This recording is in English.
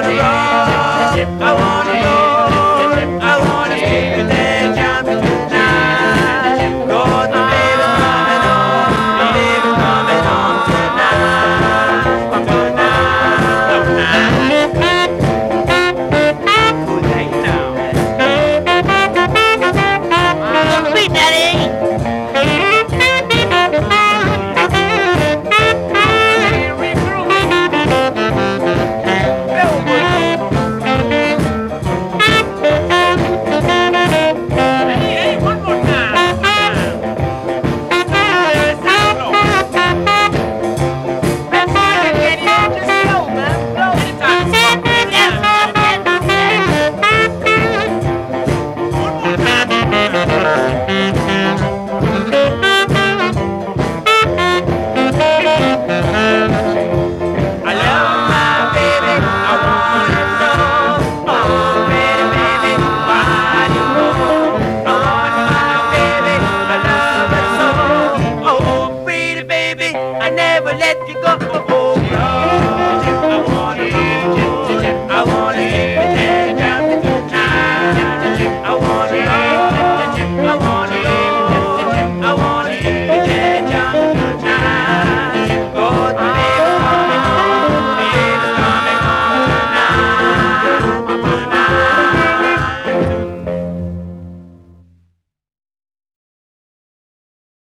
wanna roll. I wanna roll. I wanna skip and then jump tonight. 'Cause my baby's coming home. My baby's coming home tonight. Good night now. Sweet daddy. I never let you go. Oh,